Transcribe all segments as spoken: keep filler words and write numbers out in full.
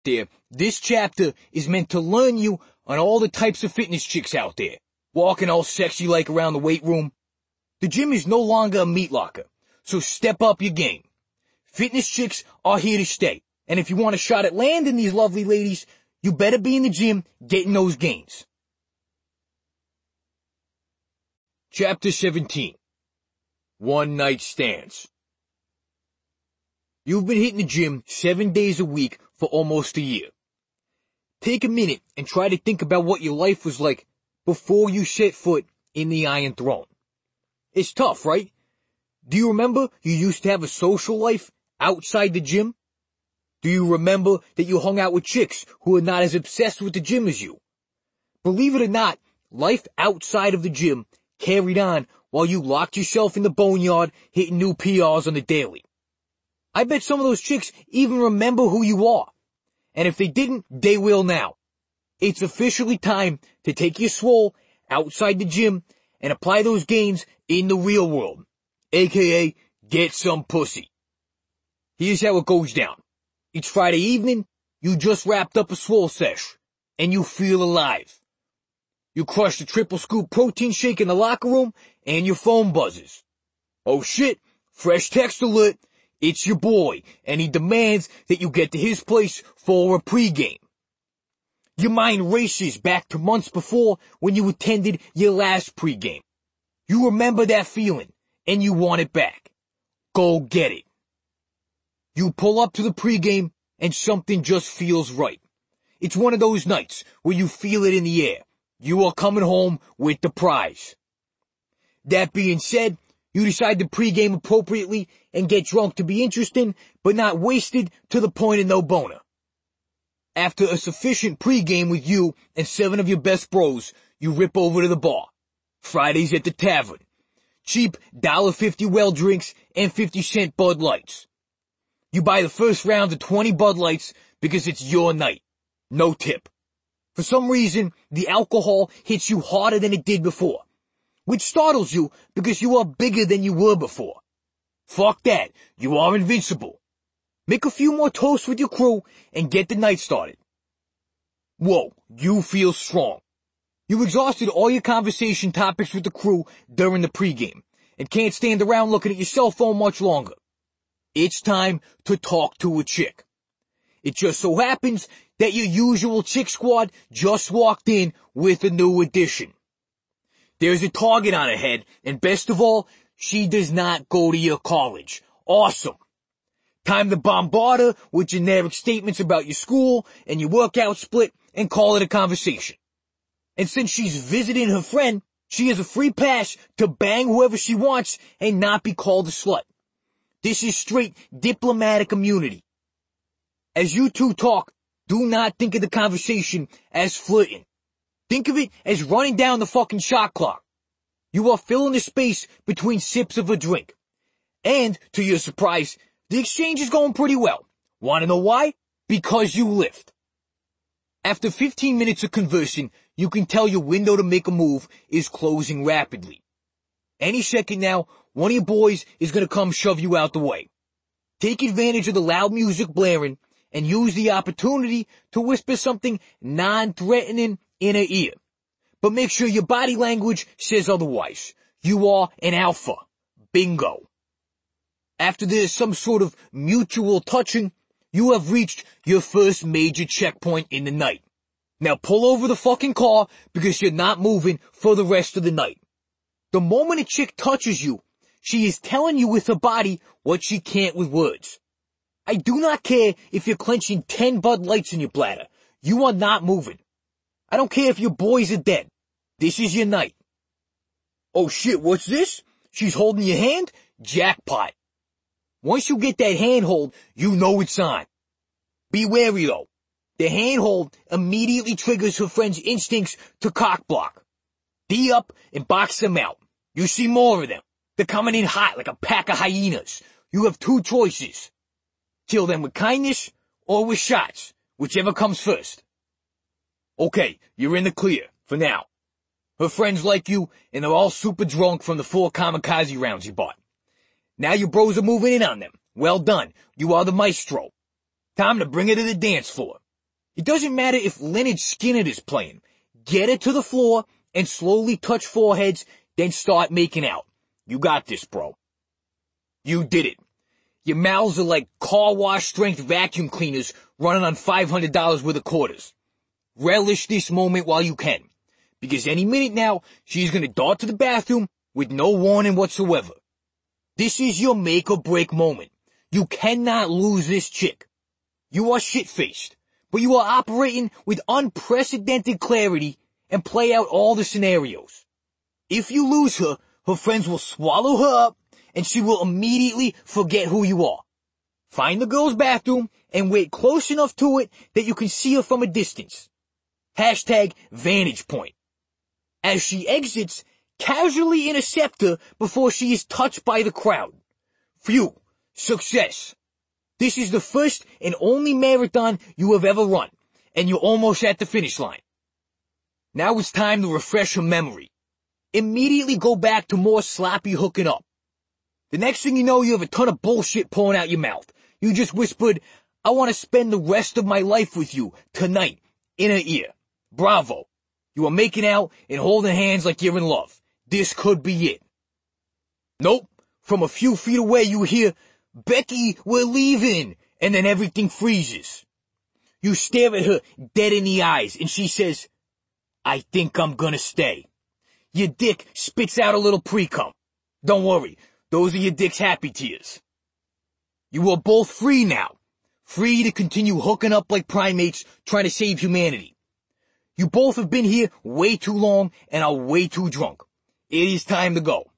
there, this chapter is meant to learn you on all the types of fitness chicks out there, walking all sexy like around the weight room. The gym is no longer a meat locker, so step up your game. Fitness chicks are here to stay, and if you want a shot at landing these lovely ladies, you better be in the gym getting those gains. Chapter seventeen. One Night Stands. You've been hitting the gym seven days a week for almost a year. Take a minute and try to think about what your life was like before you set foot in the Iron Throne. It's tough, right? Do you remember you used to have a social life outside the gym? Do you remember that you hung out with chicks who are not as obsessed with the gym as you? Believe it or not, life outside of the gym carried on while you locked yourself in the boneyard hitting new P Rs on the daily. I bet some of those chicks even remember who you are. And if they didn't, they will now. It's officially time to take your swole outside the gym and apply those gains in the real world, aka get some pussy. Here's how it goes down. It's Friday evening, you just wrapped up a swole sesh, and you feel alive. You crush the triple scoop protein shake in the locker room, and your phone buzzes. Oh shit, fresh text alert. It's your boy, and he demands that you get to his place for a pregame. Your mind races back to months before when you attended your last pregame. You remember that feeling, and you want it back. Go get it. You pull up to the pregame, and something just feels right. It's one of those nights where you feel it in the air. You are coming home with the prize. That being said, you decide to pregame appropriately and get drunk to be interesting, but not wasted to the point of no boner. After a sufficient pregame with you and seven of your best bros, you rip over to the bar. Fridays at the Tavern. Cheap one dollar fifty well drinks and fifty cent Bud Lights. You buy the first round of twenty Bud Lights because it's your night. No tip. For some reason, the alcohol hits you harder than it did before, which startles you because you are bigger than you were before. Fuck that. You are invincible. Make a few more toasts with your crew and get the night started. Whoa, you feel strong. You exhausted all your conversation topics with the crew during the pregame and can't stand around looking at your cell phone much longer. It's time to talk to a chick. It just so happens that your usual chick squad just walked in with a new addition. There's a target on her head, and best of all, she does not go to your college. Awesome. Time to bombard her with generic statements about your school and your workout split and call it a conversation. And since she's visiting her friend, she has a free pass to bang whoever she wants and not be called a slut. This is straight diplomatic immunity. As you two talk, do not think of the conversation as flirting. Think of it as running down the fucking shot clock. You are filling the space between sips of a drink. And, to your surprise, the exchange is going pretty well. Want to know why? Because you lift. After fifteen minutes of conversing, you can tell your window to make a move is closing rapidly. Any second now, one of your boys is going to come shove you out the way. Take advantage of the loud music blaring and use the opportunity to whisper something non-threatening in her ear. But make sure your body language says otherwise. You are an alpha. Bingo. After there's some sort of mutual touching, you have reached your first major checkpoint in the night. Now pull over the fucking car because you're not moving for the rest of the night. The moment a chick touches you, she is telling you with her body what she can't with words. I do not care if you're clenching ten Bud Lights in your bladder. You are not moving. I don't care if your boys are dead. This is your night. Oh shit, what's this? She's holding your hand? Jackpot. Once you get that handhold, you know it's on. Be wary though. The handhold immediately triggers her friend's instincts to cock block. D up and box them out. You see more of them. They're coming in hot like a pack of hyenas. You have two choices. Kill them with kindness or with shots, whichever comes first. Okay, you're in the clear, for now. Her friends like you, and they're all super drunk from the four kamikaze rounds you bought. Now your bros are moving in on them. Well done. You are the maestro. Time to bring her to the dance floor. It doesn't matter if Lynyrd Skynyrd is playing. Get it to the floor and slowly touch foreheads, then start making out. You got this, bro. You did it. Your mouths are like car wash strength vacuum cleaners running on five hundred dollars worth of quarters. Relish this moment while you can, because any minute now, she's gonna dart to the bathroom with no warning whatsoever. This is your make or break moment. You cannot lose this chick. You are shit-faced, but you are operating with unprecedented clarity and play out all the scenarios. If you lose her, her friends will swallow her up and she will immediately forget who you are. Find the girl's bathroom and wait close enough to it that you can see her from a distance. Hashtag vantage point. As she exits, casually intercept her before she is touched by the crowd. Phew, success. This is the first and only marathon you have ever run, and you're almost at the finish line. Now it's time to refresh her memory. Immediately go back to more sloppy hooking up. The next thing you know, you have a ton of bullshit pouring out your mouth. You just whispered, I want to spend the rest of my life with you tonight, in her ear. Bravo. You are making out and holding hands like you're in love. This could be it. Nope. From a few feet away you hear, Becky, we're leaving, and then everything freezes. You stare at her dead in the eyes, and she says, I think I'm gonna stay. Your dick spits out a little pre-cum. Don't worry, those are your dick's happy tears. You are both free now. Free to continue hooking up like primates trying to save humanity. You both have been here way too long and are way too drunk. It is time to go.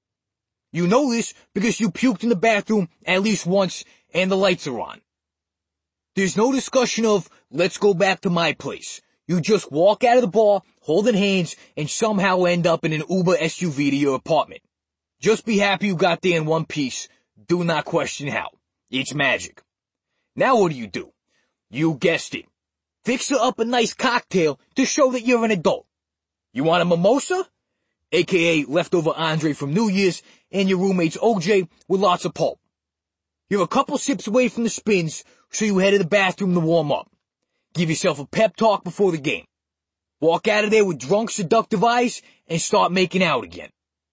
You know this because you puked in the bathroom at least once and the lights are on. There's no discussion of, let's go back to my place. You just walk out of the bar, holding hands, and somehow end up in an Uber S U V to your apartment. Just be happy you got there in one piece. Do not question how. It's magic. Now what do you do? You guessed it. Fix her up a nice cocktail to show that you're an adult. You want a mimosa? A K A leftover Andre from New Year's and your roommate's O J with lots of pulp. You're a couple sips away from the spins, so you head to the bathroom to warm up. Give yourself a pep talk before the game. Walk out of there with drunk, seductive eyes and start making out again.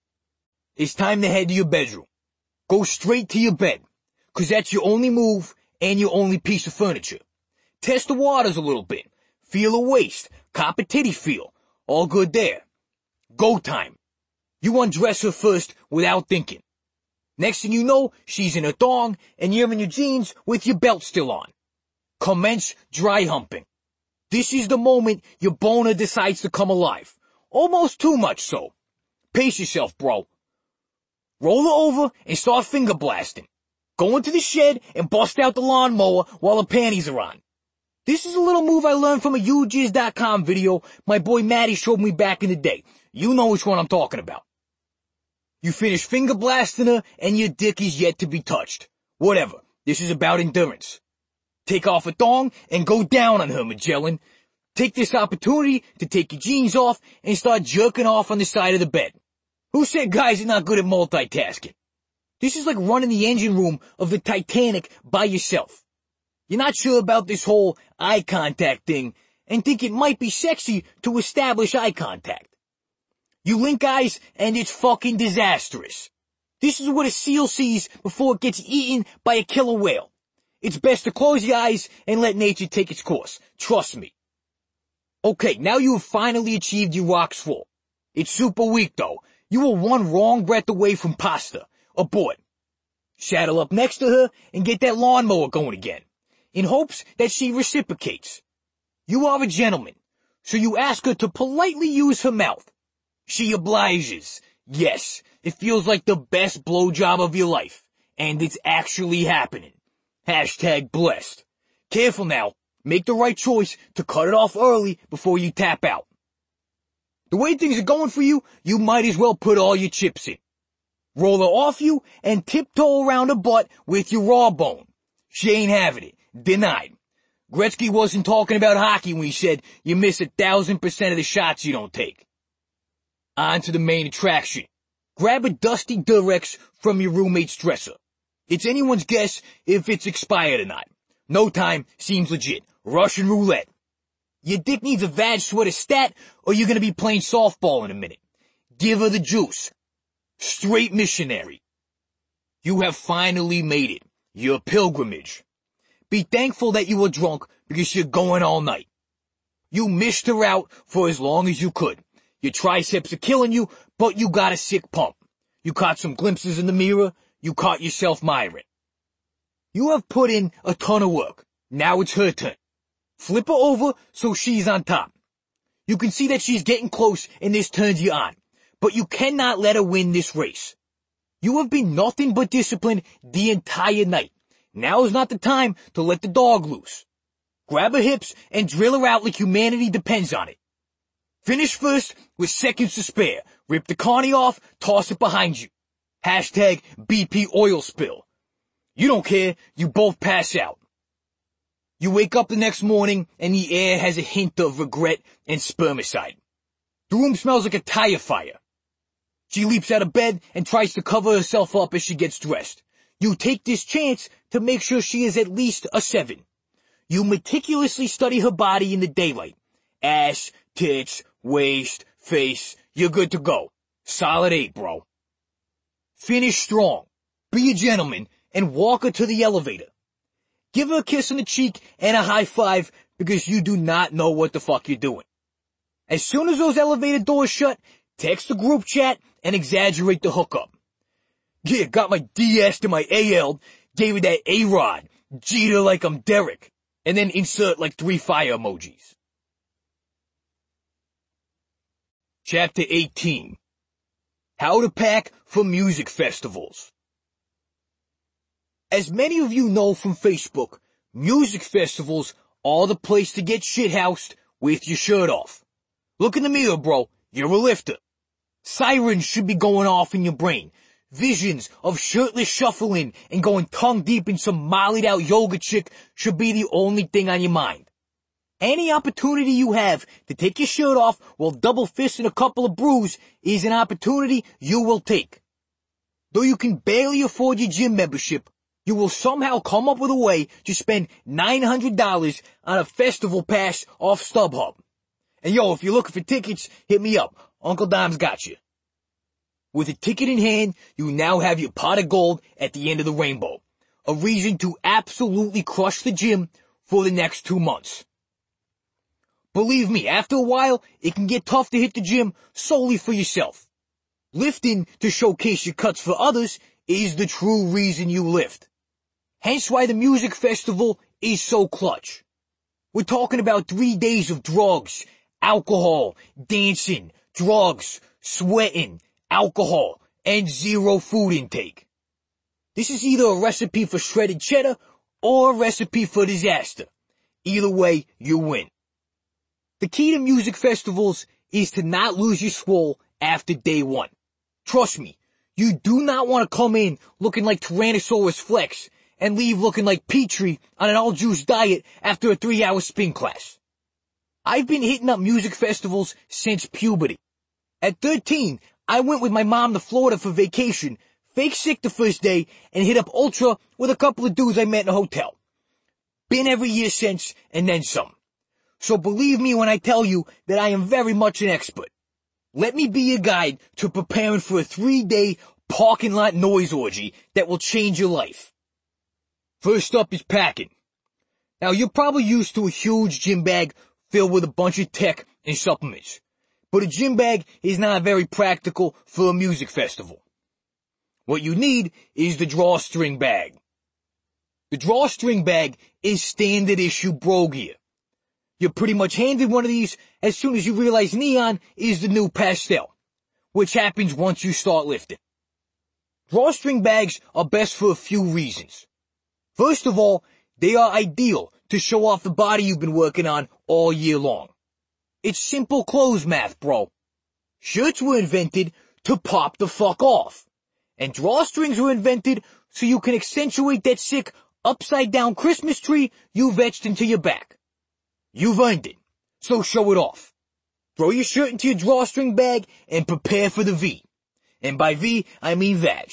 It's time to head to your bedroom. Go straight to your bed, 'cause that's your only move and your only piece of furniture. Test the waters a little bit. Feel a waist, cop a titty feel. All good there. Go time. You undress her first without thinking. Next thing you know, she's in her thong and you're in your jeans with your belt still on. Commence dry humping. This is the moment your boner decides to come alive. Almost too much so. Pace yourself, bro. Roll her over and start finger blasting. Go into the shed and bust out the lawnmower while her panties are on. This is a little move I learned from a U Jizz dot com video my boy Matty showed me back in the day. You know which one I'm talking about. You finish finger blasting her and your dick is yet to be touched. Whatever. This is about endurance. Take off a thong and go down on her, Magellan. Take this opportunity to take your jeans off and start jerking off on the side of the bed. Who said guys are not good at multitasking? This is like running the engine room of the Titanic by yourself. You're not sure about this whole eye contact thing and think it might be sexy to establish eye contact. You link eyes and it's fucking disastrous. This is what a seal sees before it gets eaten by a killer whale. It's best to close your eyes and let nature take its course. Trust me. Okay, now you have finally achieved your rocks full. It's super weak though. You are one wrong breath away from pasta. Abort. Saddle up next to her and get that lawnmower going again, in hopes that she reciprocates. You are a gentleman, so you ask her to politely use her mouth. She obliges. Yes, it feels like the best blowjob of your life, and it's actually happening. Hashtag blessed. Careful now. Make the right choice to cut it off early before you tap out. The way things are going for you, you might as well put all your chips in. Roll her off you and tiptoe around her butt with your raw bone. She ain't having it. Denied. Gretzky wasn't talking about hockey when he said you miss a thousand percent of the shots you don't take. On to the main attraction. Grab a dusty Durex from your roommate's dresser. It's anyone's guess if it's expired or not. No time seems legit. Russian roulette. Your dick needs a vag sweater stat, or you're gonna be playing softball in a minute. Give her the juice. Straight missionary. You have finally made it. Your pilgrimage. Be thankful that you were drunk because you're going all night. You missed her out for as long as you could. Your triceps are killing you, but you got a sick pump. You caught some glimpses in the mirror. You caught yourself miring. You have put in a ton of work. Now it's her turn. Flip her over so she's on top. You can see that she's getting close and this turns you on. But you cannot let her win this race. You have been nothing but disciplined the entire night. Now is not the time to let the dog loose. Grab her hips and drill her out like humanity depends on it. Finish first with seconds to spare. Rip the carny off, toss it behind you. Hashtag B P oil spill. You don't care, you both pass out. You wake up the next morning and the air has a hint of regret and spermicide. The room smells like a tire fire. She leaps out of bed and tries to cover herself up as she gets dressed. You take this chance to make sure she is at least a seven. You meticulously study her body in the daylight. Ass, tits, waist, face, you're good to go. Solid eight, bro. Finish strong. Be a gentleman and walk her to the elevator. Give her a kiss on the cheek and a high five because you do not know what the fuck you're doing. As soon as those elevator doors shut, text the group chat and exaggerate the hookup. Yeah, got my D S to my A L, gave her that A-Rod, G'd her like I'm Derek, and then insert like three fire emojis. Chapter eighteen. How to pack for music festivals. As many of you know from Facebook, music festivals are the place to get shithoused with your shirt off. Look in the mirror, bro. You're a lifter. Sirens should be going off in your brain. Visions of shirtless shuffling and going tongue deep in some mollied out yoga chick should be the only thing on your mind. Any opportunity you have to take your shirt off while double fisting a couple of brews is an opportunity you will take. Though you can barely afford your gym membership, you will somehow come up with a way to spend nine hundred dollars on a festival pass off StubHub. And yo, if you're looking for tickets, hit me up. Uncle Dom's got you. With a ticket in hand, you now have your pot of gold at the end of the rainbow. A reason to absolutely crush the gym for the next two months. Believe me, after a while, it can get tough to hit the gym solely for yourself. Lifting to showcase your cuts for others is the true reason you lift. Hence why the music festival is so clutch. We're talking about three days of drugs, alcohol, dancing, drugs, sweating, alcohol, and zero food intake. This is either a recipe for shredded cheddar or a recipe for disaster. Either way, you win. The key to music festivals is to not lose your swole after day one. Trust me, you do not want to come in looking like Tyrannosaurus Flex and leave looking like Petrie on an all-juice diet after a three-hour spin class. I've been hitting up music festivals since puberty. At thirteen, I went with my mom to Florida for vacation, fake sick the first day, and hit up Ultra with a couple of dudes I met in a hotel. Been every year since, and then some. So believe me when I tell you that I am very much an expert. Let me be your guide to preparing for a three-day parking lot noise orgy that will change your life. First up is packing. Now you're probably used to a huge gym bag filled with a bunch of tech and supplements. But a gym bag is not very practical for a music festival. What you need is the drawstring bag. The drawstring bag is standard issue bro gear. You're pretty much handed one of these as soon as you realize neon is the new pastel, which happens once you start lifting. Drawstring bags are best for a few reasons. First of all, they are ideal to show off the body you've been working on all year long. It's simple clothes math, bro. Shirts were invented to pop the fuck off. And drawstrings were invented so you can accentuate that sick upside down Christmas tree you've etched into your back. You've earned it, so show it off. Throw your shirt into your drawstring bag and prepare for the V. And by V, I mean vag.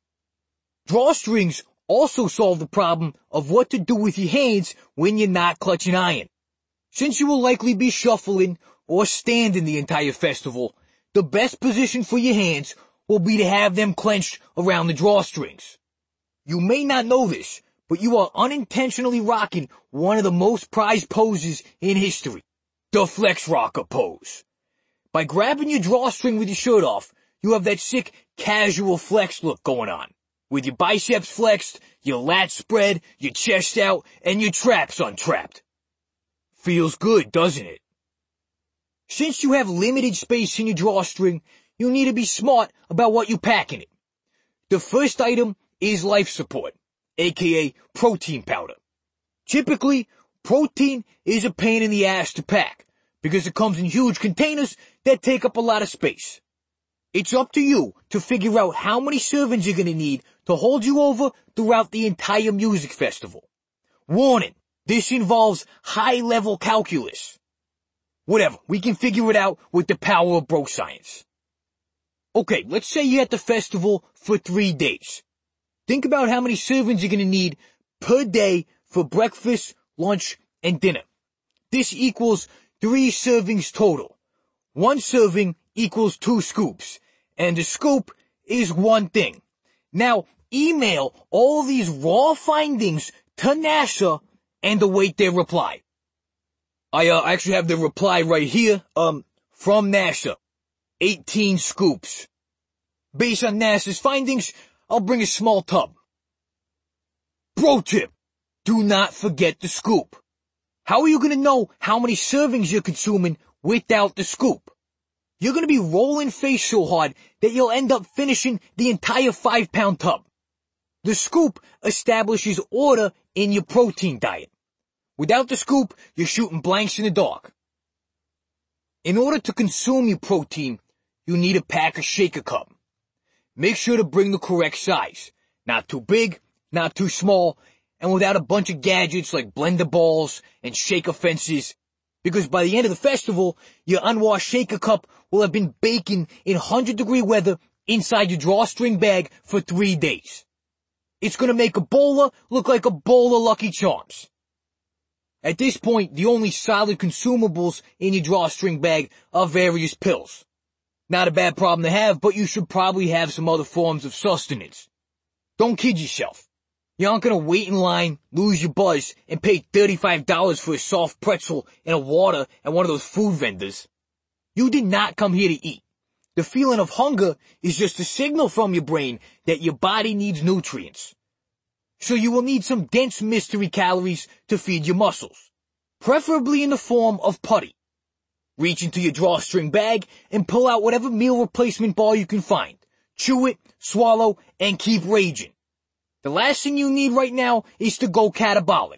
Drawstrings also solve the problem of what to do with your hands when you're not clutching iron. Since you will likely be shuffling or standing the entire festival, the best position for your hands will be to have them clenched around the drawstrings. You may not know this, but you are unintentionally rocking one of the most prized poses in history, the flex rocker pose. By grabbing your drawstring with your shirt off, you have that sick casual flex look going on, with your biceps flexed, your lats spread, your chest out, and your traps untrapped. Feels good, doesn't it? Since you have limited space in your drawstring, you need to be smart about what you pack in it. The first item is life support, aka protein powder. Typically, protein is a pain in the ass to pack because it comes in huge containers that take up a lot of space. It's up to you to figure out how many servings you're going to need to hold you over throughout the entire music festival. Warning, this involves high-level calculus. Whatever, we can figure it out with the power of bro science. Okay, let's say you're at the festival for three days. Think about how many servings you're going to need per day for breakfast, lunch, and dinner. This equals three servings total. One serving equals two scoops, and a scoop is one thing. Now, email all these raw findings to NASA and await their reply. I uh, actually have the reply right here, um, from NASA. eighteen scoops. Based on NASA's findings, I'll bring a small tub. Pro tip, do not forget the scoop. How are you going to know how many servings you're consuming without the scoop? You're going to be rolling face so hard that you'll end up finishing the entire five pound tub. The scoop establishes order in your protein diet. Without the scoop, you're shooting blanks in the dark. In order to consume your protein, you need a pack of shaker cup. Make sure to bring the correct size. Not too big, not too small, and without a bunch of gadgets like blender balls and shaker fences, because by the end of the festival, your unwashed shaker cup will have been baking in one hundred degree weather inside your drawstring bag for three days. It's gonna make a bowler look like a bowl of Lucky Charms. At this point, the only solid consumables in your drawstring bag are various pills. Not a bad problem to have, but you should probably have some other forms of sustenance. Don't kid yourself. You aren't gonna wait in line, lose your buzz, and pay thirty-five dollars for a soft pretzel and a water at one of those food vendors. You did not come here to eat. The feeling of hunger is just a signal from your brain that your body needs nutrients. So you will need some dense mystery calories to feed your muscles, preferably in the form of putty. Reach into your drawstring bag and pull out whatever meal replacement bar you can find. Chew it, swallow, and keep raging. The last thing you need right now is to go catabolic.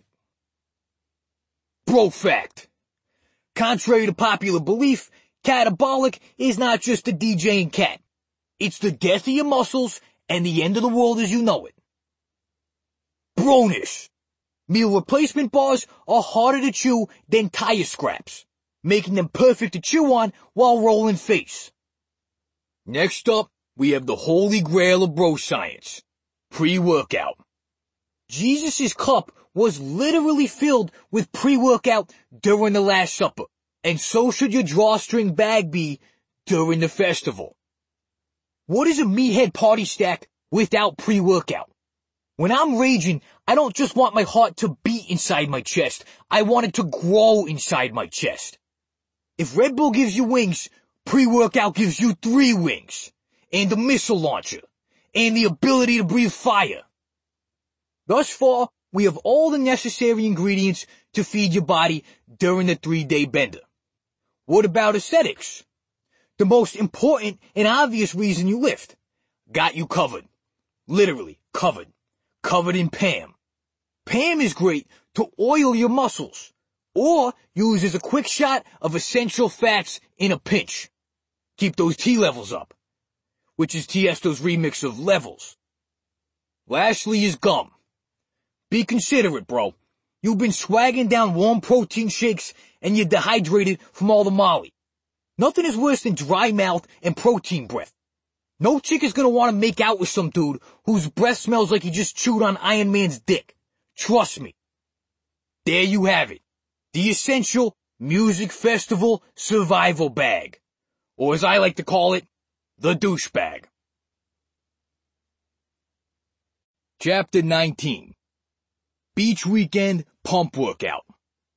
Bro fact. Contrary to popular belief, catabolic is not just a DJing cat. It's the death of your muscles and the end of the world as you know it. Bronish. Meal replacement bars are harder to chew than tire scraps, making them perfect to chew on while rolling face. Next up, we have the holy grail of bro science. Pre-workout. Jesus' cup was literally filled with pre-workout during the Last Supper, and so should your drawstring bag be during the festival. What is a meathead party stack without pre-workout? When I'm raging, I don't just want my heart to beat inside my chest, I want it to grow inside my chest. If Red Bull gives you wings, pre-workout gives you three wings, and a missile launcher, and the ability to breathe fire. Thus far, we have all the necessary ingredients to feed your body during the three-day bender. What about aesthetics? The most important and obvious reason you lift. Got you covered. Literally covered. Covered in P A M. P A M is great to oil your muscles, or use as a quick shot of essential fats in a pinch. Keep those T levels up, which is Tiesto's remix of Levels. Lastly is gum. Be considerate, bro. You've been swagging down warm protein shakes and you're dehydrated from all the Molly. Nothing is worse than dry mouth and protein breath. No chick is gonna want to make out with some dude whose breath smells like he just chewed on Iron Man's dick. Trust me. There you have it. The essential Music Festival Survival Bag. Or as I like to call it, the douchebag. Chapter nineteen. Beach Weekend Pump Workout.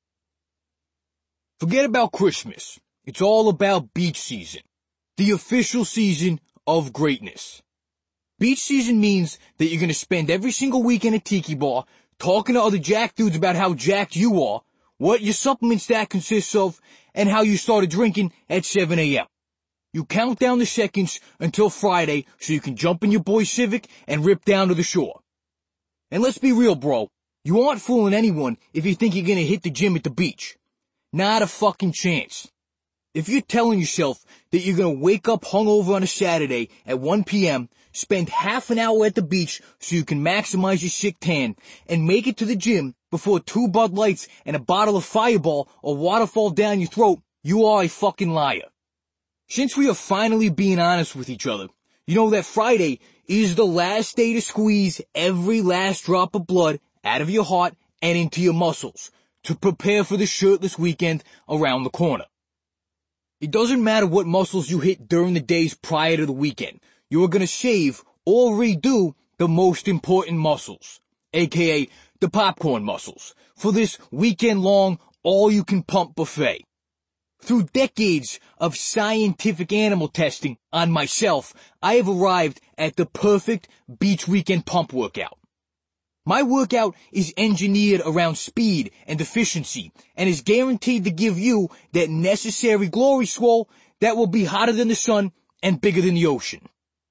Forget about Christmas. It's all about beach season. The official season of greatness. Beach season means that you're gonna spend every single weekend at Tiki Bar talking to other jack dudes about how jacked you are, what your supplement stack consists of, and how you started drinking at seven a.m. You count down the seconds until Friday so you can jump in your boy Civic and rip down to the shore. And let's be real, bro. You aren't fooling anyone if you think you're gonna hit the gym at the beach. Not a fucking chance. If you're telling yourself that you're gonna wake up hungover on a Saturday at one p.m., spend half an hour at the beach so you can maximize your sick tan, and make it to the gym before two Bud Lights and a bottle of Fireball or water fall down your throat, you are a fucking liar. Since we are finally being honest with each other, you know that Friday is the last day to squeeze every last drop of blood out of your heart and into your muscles to prepare for the shirtless weekend around the corner. It doesn't matter what muscles you hit during the days prior to the weekend. You are going to shave or redo the most important muscles, aka the popcorn muscles, for this weekend-long all-you-can-pump buffet. Through decades of scientific animal testing on myself, I have arrived at the perfect beach weekend pump workout. My workout is engineered around speed and efficiency and is guaranteed to give you that necessary glory swole that will be hotter than the sun and bigger than the ocean.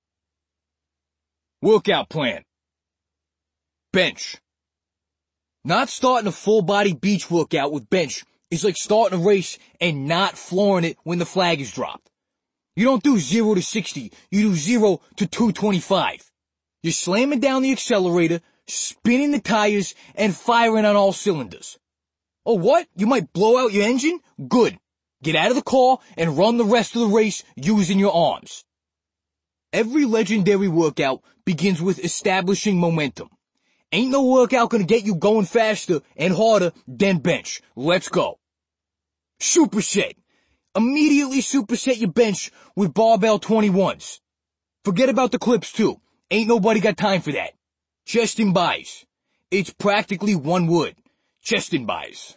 Workout plan. Bench. Not starting a full-body beach workout with bench is like starting a race and not flooring it when the flag is dropped. You don't do zero to sixty, you do zero to two twenty-five. You're slamming down the accelerator, spinning the tires, and firing on all cylinders. Oh, what? You might blow out your engine? Good. Get out of the car and run the rest of the race using your arms. Every legendary workout begins with establishing momentum. Ain't no workout gonna get you going faster and harder than bench. Let's go. Superset. Immediately superset your bench with barbell twenty-ones. Forget about the clips too. Ain't nobody got time for that. Chest and buys. It's practically one word. Chest and buys.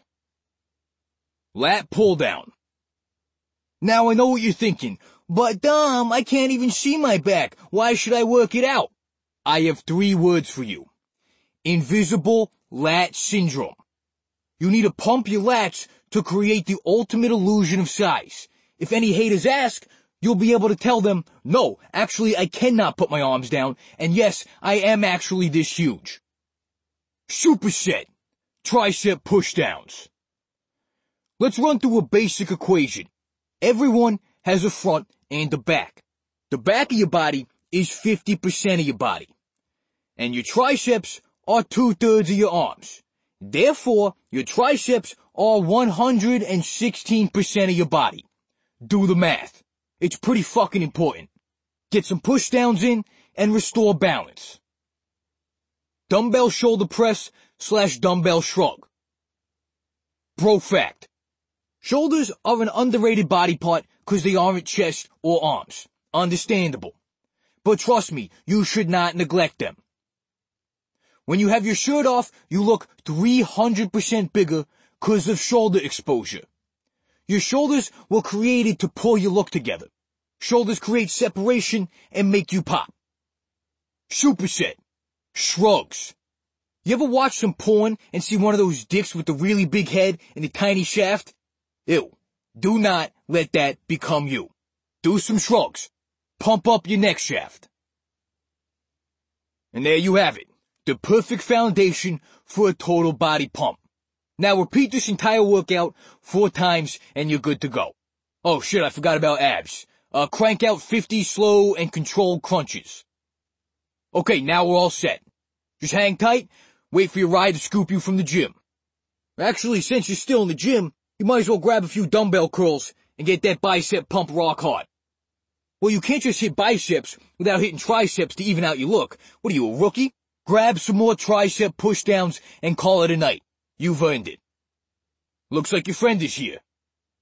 Lat pull down. Now I know what you're thinking, but Dom, I can't even see my back. Why should I work it out? I have three words for you. Invisible lat syndrome. You need to pump your lats to create the ultimate illusion of size. If any haters ask, you'll be able to tell them, no, actually I cannot put my arms down, and yes, I am actually this huge. Superset. Tricep pushdowns. Let's run through a basic equation. Everyone has a front and a back. The back of your body is fifty percent of your body. And your triceps are two-thirds of your arms. Therefore, your triceps are one hundred sixteen percent of your body. Do the math. It's pretty fucking important. Get some pushdowns in and restore balance. Dumbbell shoulder press slash dumbbell shrug. Bro fact. Shoulders are an underrated body part because they aren't chest or arms. Understandable. But trust me, you should not neglect them. When you have your shirt off, you look three hundred percent bigger because of shoulder exposure. Your shoulders were created to pull your look together. Shoulders create separation and make you pop. Superset. Shrugs. You ever watch some porn and see one of those dicks with the really big head and the tiny shaft? Ew. Do not let that become you. Do some shrugs. Pump up your neck shaft. And there you have it. The perfect foundation for a total body pump. Now repeat this entire workout four times and you're good to go. Oh shit, I forgot about abs. Uh, crank out fifty slow and controlled crunches. Okay, now we're all set. Just hang tight, wait for your ride to scoop you from the gym. Actually, since you're still in the gym, you might as well grab a few dumbbell curls and get that bicep pump rock hard. Well, you can't just hit biceps without hitting triceps to even out your look. What are you, a rookie? Grab some more tricep pushdowns and call it a night. You've earned it. Looks like your friend is here.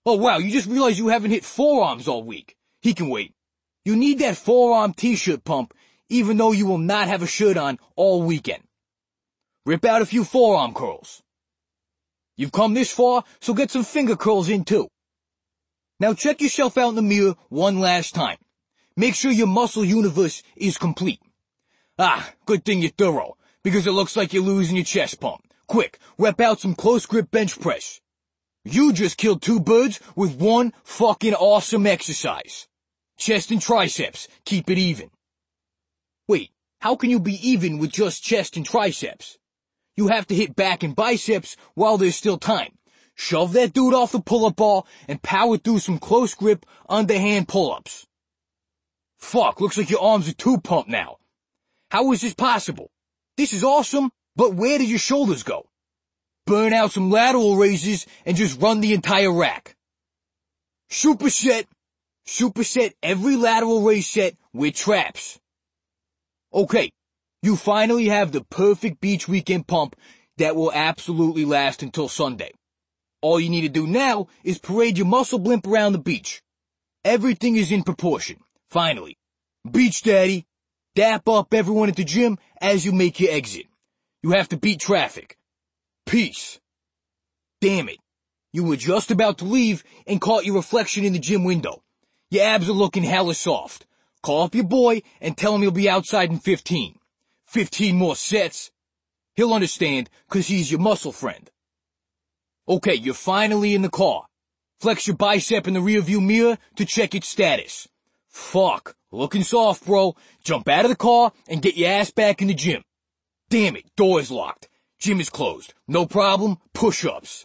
Oh wow, you just realized you haven't hit forearms all week. He can wait. You need that forearm t-shirt pump, even though you will not have a shirt on all weekend. Rip out a few forearm curls. You've come this far, so get some finger curls in too. Now check yourself out in the mirror one last time. Make sure your muscle universe is complete. Ah, good thing you're thorough, because it looks like you're losing your chest pump. Quick, rep out some close grip bench press. You just killed two birds with one fucking awesome exercise. Chest and triceps, keep it even. Wait, how can you be even with just chest and triceps? You have to hit back and biceps while there's still time. Shove that dude off the pull-up ball and power through some close grip underhand pull-ups. Fuck, looks like your arms are too pumped now. How is this possible? This is awesome, but where did your shoulders go? Burn out some lateral raises and just run the entire rack. Superset. Superset every lateral raise set with traps. Okay, you finally have the perfect beach weekend pump that will absolutely last until Sunday. All you need to do now is parade your muscle blimp around the beach. Everything is in proportion. Finally. Beach daddy. Dap up everyone at the gym as you make your exit. You have to beat traffic. Peace. Damn it. You were just about to leave and caught your reflection in the gym window. Your abs are looking hella soft. Call up your boy and tell him you'll be outside in fifteen. fifteen more sets. He'll understand, 'cause he's your muscle friend. Okay, you're finally in the car. Flex your bicep in the rearview mirror to check its status. Fuck, looking soft, bro. Jump out of the car and get your ass back in the gym. Damn it, door is locked. Gym is closed. No problem, push-ups.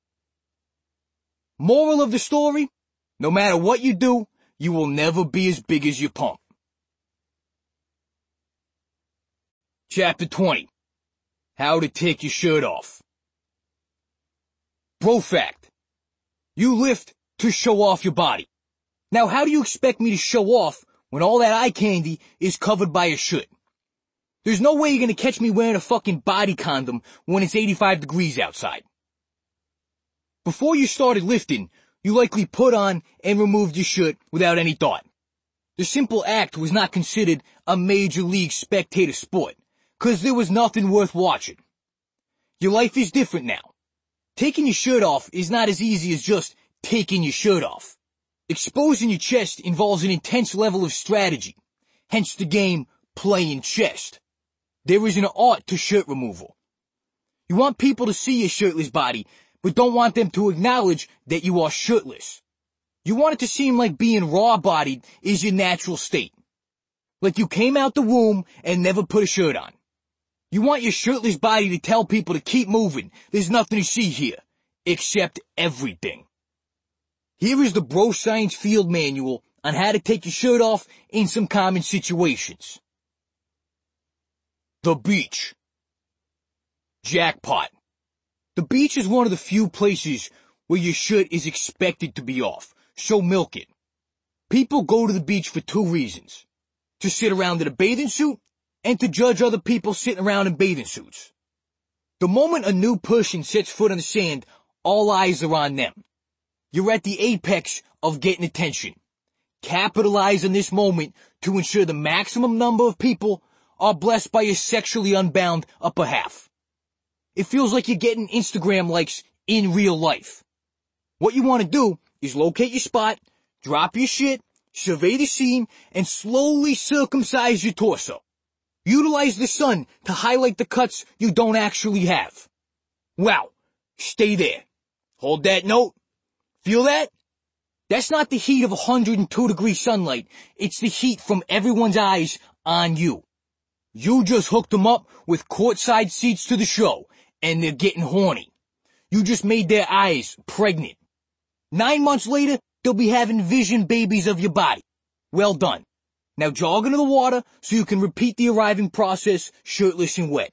Moral of the story? No matter what you do, you will never be as big as your pump. Chapter twenty. How to take your shirt off. Bro fact. You lift to show off your body. Now how do you expect me to show off when all that eye candy is covered by a shirt? There's no way you're gonna catch me wearing a fucking body condom when it's eighty-five degrees outside. Before you started lifting, you likely put on and removed your shirt without any thought. The simple act was not considered a major league spectator sport, 'cause there was nothing worth watching. Your life is different now. Taking your shirt off is not as easy as just taking your shirt off. Exposing your chest involves an intense level of strategy, hence the game playing chest. There is an art to shirt removal. You want people to see your shirtless body, but don't want them to acknowledge that you are shirtless. You want it to seem like being raw-bodied is your natural state. Like you came out the womb and never put a shirt on. You want your shirtless body to tell people to keep moving. There's nothing to see here, except everything. Here is the Bro Science Field Manual on how to take your shirt off in some common situations. The beach. Jackpot. The beach is one of the few places where your shirt is expected to be off, so milk it. People go to the beach for two reasons. To sit around in a bathing suit and to judge other people sitting around in bathing suits. The moment a new person sets foot on the sand, all eyes are on them. You're at the apex of getting attention. Capitalize on this moment to ensure the maximum number of people are blessed by your sexually unbound upper half. It feels like you're getting Instagram likes in real life. What you want to do is locate your spot, drop your shit, survey the scene, and slowly circumcise your torso. Utilize the sun to highlight the cuts you don't actually have. Wow. Stay there. Hold that note. Feel that? That's not the heat of one hundred two degree sunlight. It's the heat from everyone's eyes on you. You just hooked them up with courtside seats to the show, and they're getting horny. You just made their eyes pregnant. Nine months later, they'll be having vision babies of your body. Well done. Now jog into the water so you can repeat the arriving process shirtless and wet.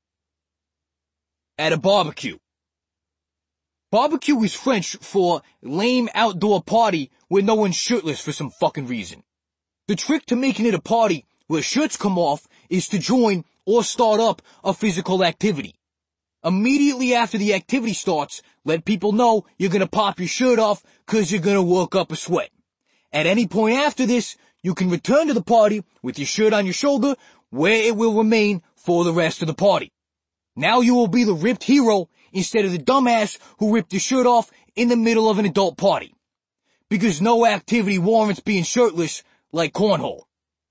At a barbecue. Barbecue is French for lame outdoor party where no one's shirtless for some fucking reason. The trick to making it a party where shirts come off is to join or start up a physical activity. Immediately after the activity starts, let people know you're gonna pop your shirt off cause you're gonna work up a sweat. At any point after this, you can return to the party with your shirt on your shoulder, where it will remain for the rest of the party. Now you will be the ripped hero instead of the dumbass who ripped your shirt off in the middle of an adult party. Because no activity warrants being shirtless like cornhole.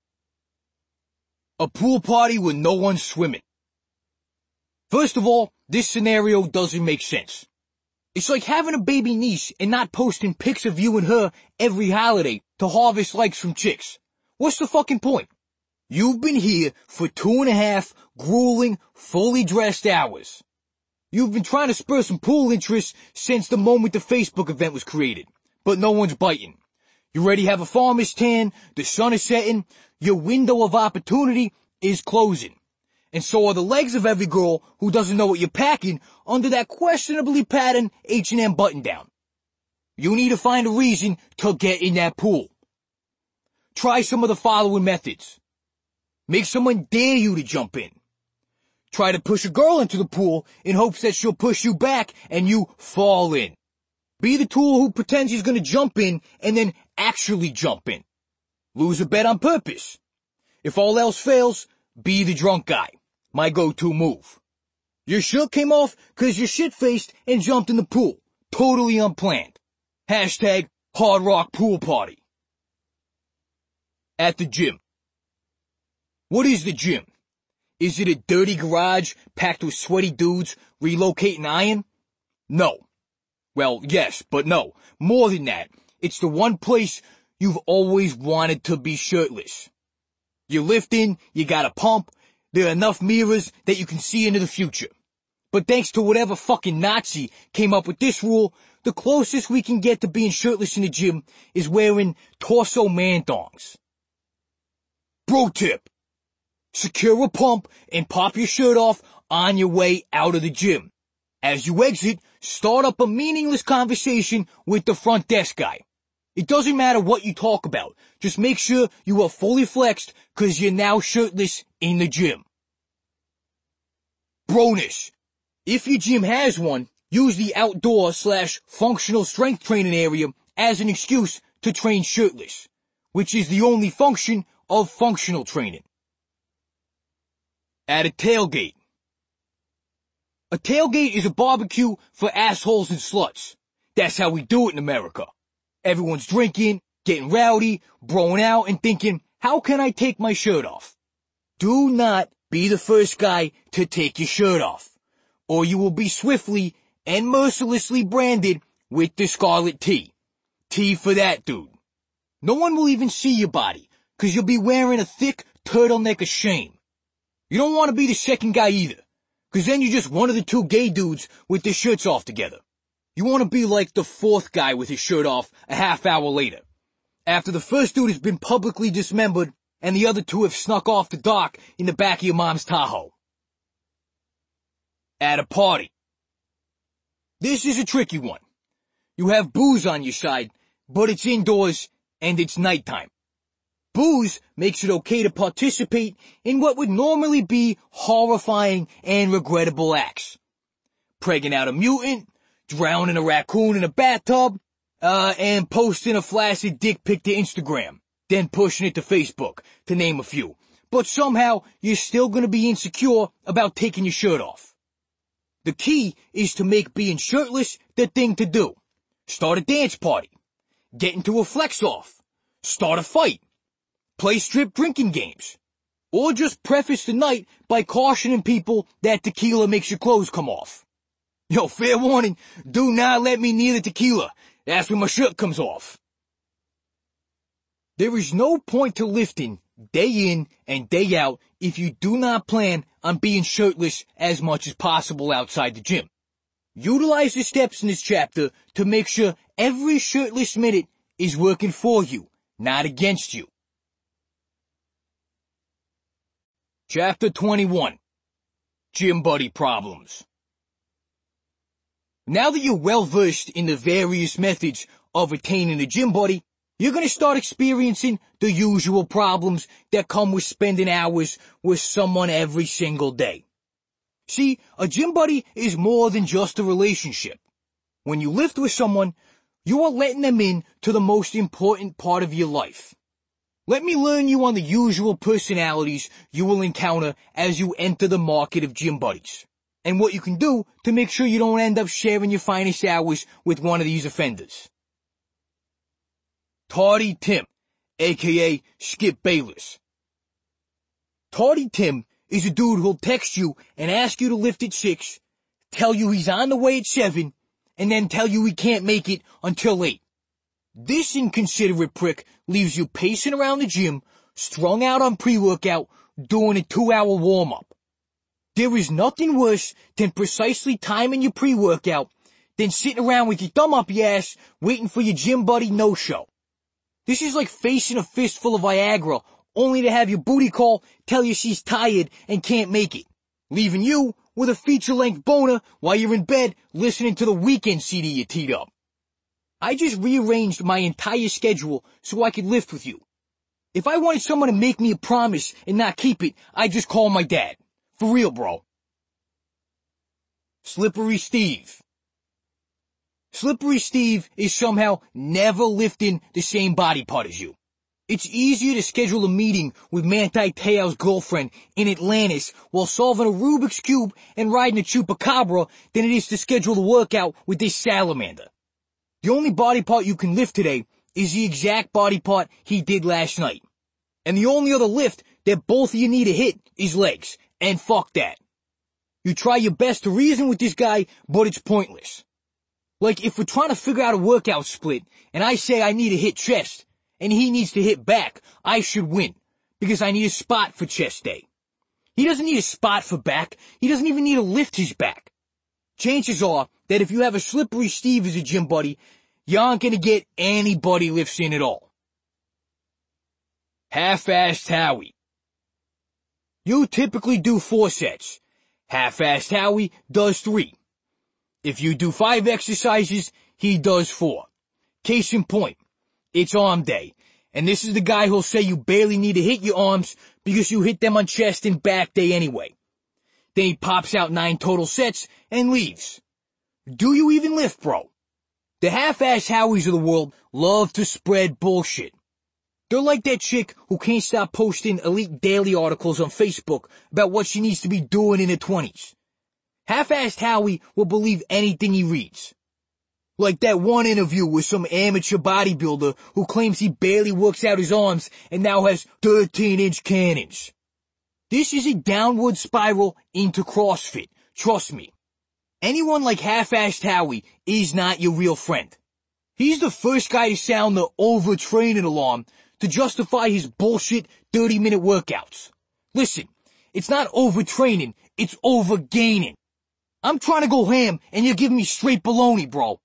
A pool party with no one swimming. First of all, this scenario doesn't make sense. It's like having a baby niece and not posting pics of you and her every holiday to harvest likes from chicks. What's the fucking point? You've been here for two and a half grueling, fully dressed hours. You've been trying to spur some pool interest since the moment the Facebook event was created, but no one's biting. You already have a farmer's tan, the sun is setting, your window of opportunity is closing. And so are the legs of every girl who doesn't know what you're packing under that questionably patterned H and M button-down. You need to find a reason to get in that pool. Try some of the following methods. Make someone dare you to jump in. Try to push a girl into the pool in hopes that she'll push you back and you fall in. Be the tool who pretends he's gonna jump in and then actually jump in. Lose a bet on purpose. If all else fails, be the drunk guy. My go-to move. Your shirt came off cause you're shit-faced and jumped in the pool. Totally unplanned. Hashtag Hard Rock Pool Party. At the gym. What is the gym? Is it a dirty garage packed with sweaty dudes relocating iron? No. Well, yes, but no. More than that, it's the one place you've always wanted to be shirtless. You're lifting, you got a pump, there are enough mirrors that you can see into the future. But thanks to whatever fucking Nazi came up with this rule, the closest we can get to being shirtless in the gym is wearing torso man thongs. Pro tip. Secure a pump and pop your shirt off on your way out of the gym. As you exit, start up a meaningless conversation with the front desk guy. It doesn't matter what you talk about. Just make sure you are fully flexed cause you're now shirtless in the gym. Bonus. If your gym has one, use the outdoor slash functional strength training area as an excuse to train shirtless, which is the only function of functional training. At a tailgate. A tailgate is a barbecue for assholes and sluts. That's how we do it in America. Everyone's drinking, getting rowdy, broing out, and thinking, how can I take my shirt off? Do not be the first guy to take your shirt off, or you will be swiftly and mercilessly branded with the scarlet T. T for that dude. No one will even see your body, cause you'll be wearing a thick turtleneck of shame. You don't want to be the second guy either, cause then you're just one of the two gay dudes with their shirts off together. You want to be like the fourth guy with his shirt off a half hour later, after the first dude has been publicly dismembered and the other two have snuck off the dock in the back of your mom's Tahoe. At a party. This is a tricky one. You have booze on your side, but it's indoors and it's nighttime. Booze makes it okay to participate in what would normally be horrifying and regrettable acts. Pregging out a mutant, drowning a raccoon in a bathtub, uh, and posting a flaccid dick pic to Instagram, then pushing it to Facebook, to name a few. But somehow, you're still gonna be insecure about taking your shirt off. The key is to make being shirtless the thing to do. Start a dance party. Get into a flex-off. Start a fight. Play strip drinking games. Or just preface the night by cautioning people that tequila makes your clothes come off. Yo, fair warning, do not let me near the tequila. That's when my shirt comes off. There is no point to lifting day in and day out if you do not plan on being shirtless as much as possible outside the gym. Utilize the steps in this chapter to make sure every shirtless minute is working for you, not against you. Chapter twenty-one. Gym Buddy Problems. Now that you're well versed in the various methods of attaining a gym buddy, you're going to start experiencing the usual problems that come with spending hours with someone every single day. See, a gym buddy is more than just a relationship. When you lift with someone, You are letting them in to the most important part of your life. Let me learn you on the usual personalities you will encounter as you enter the market of gym buddies, and what you can do to make sure you don't end up sharing your finest hours with one of these offenders. Tardy Tim, aka Skip Bayless. Tardy Tim is a dude who'll text you and ask you to lift at six, tell you he's on the way at seven, and then tell you he can't make it until eight. This inconsiderate prick leaves you pacing around the gym, strung out on pre-workout, doing a two-hour warm-up. There is nothing worse than precisely timing your pre-workout than sitting around with your thumb up your ass waiting for your gym buddy no-show. This is like facing a fistful of Viagra only to have your booty call tell you she's tired and can't make it, leaving you with a feature-length boner while you're in bed listening to the Weeknd C D you teed up. I just rearranged my entire schedule so I could lift with you. If I wanted someone to make me a promise and not keep it, I'd just call my dad. For real, bro. Slippery Steve. Slippery Steve is somehow never lifting the same body part as you. It's easier to schedule a meeting with Manti Te'o's girlfriend in Atlantis while solving a Rubik's Cube and riding a Chupacabra than it is to schedule a workout with this salamander. The only body part you can lift today is the exact body part he did last night. And the only other lift that both of you need to hit is legs. And fuck that. You try your best to reason with this guy, but it's pointless. Like if we're trying to figure out a workout split, and I say I need to hit chest, and he needs to hit back, I should win, because I need a spot for chest day. He doesn't need a spot for back, he doesn't even need to lift his back. Chances are that if you have a Slippery Steve as a gym buddy, you aren't gonna get anybody lifts in at all. Half-assed Howie. You typically do four sets. Half-assed Howie does three. If you do five exercises, he does four. Case in point, it's arm day, and this is the guy who'll say you barely need to hit your arms because you hit them on chest and back day anyway. Then he pops out nine total sets and leaves. Do you even lift, bro? The half-assed Howies of the world love to spread bullshit. They're like that chick who can't stop posting elite daily articles on Facebook about what she needs to be doing in her twenties. Half-assed Howie will believe anything he reads. Like that one interview with some amateur bodybuilder who claims he barely works out his arms and now has thirteen inch cannons. This is a downward spiral into CrossFit, trust me. Anyone like half-assed Howie is not your real friend. He's the first guy to sound the overtraining alarm to justify his bullshit thirty minute workouts. Listen, it's not overtraining, it's overgaining. I'm trying to go ham and you're giving me straight baloney, bro.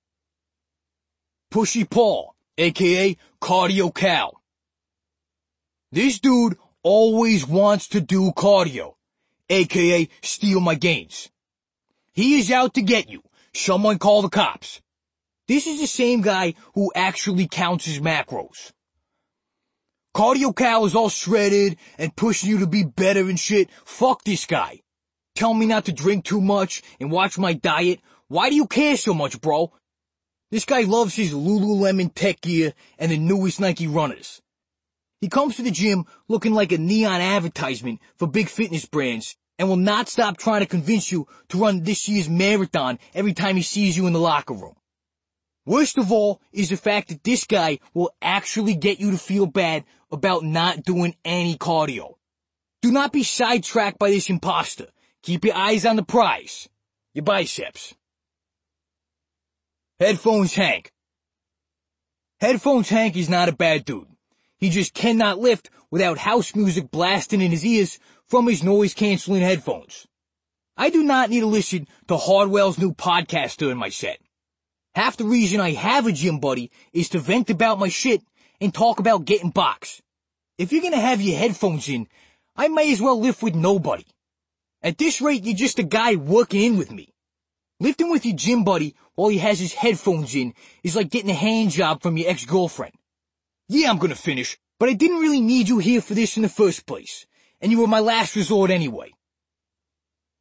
Pushy Paul, aka Cardio Cal. This dude always wants to do cardio, aka steal my gains. He is out to get you. Someone call the cops. This is the same guy who actually counts his macros. Cardio Cal is all shredded and pushing you to be better and shit. Fuck this guy. Tell me not to drink too much and watch my diet. Why do you care so much, bro? This guy loves his Lululemon tech gear and the newest Nike runners. He comes to the gym looking like a neon advertisement for big fitness brands and will not stop trying to convince you to run this year's marathon every time he sees you in the locker room. Worst of all is the fact that this guy will actually get you to feel bad about not doing any cardio. Do not be sidetracked by this imposter. Keep your eyes on the prize. Your biceps. Headphones Hank. Headphones Hank is not a bad dude. He just cannot lift without house music blasting in his ears from his noise-canceling headphones. I do not need to listen to Hardwell's new podcast during my set. Half the reason I have a gym buddy is to vent about my shit and talk about getting boxed. If you're gonna have your headphones in, I may as well lift with nobody. At this rate, you're just a guy working in with me. Lifting with your gym buddy while he has his headphones in is like getting a hand job from your ex-girlfriend. Yeah, I'm gonna finish, but I didn't really need you here for this in the first place, and you were my last resort anyway.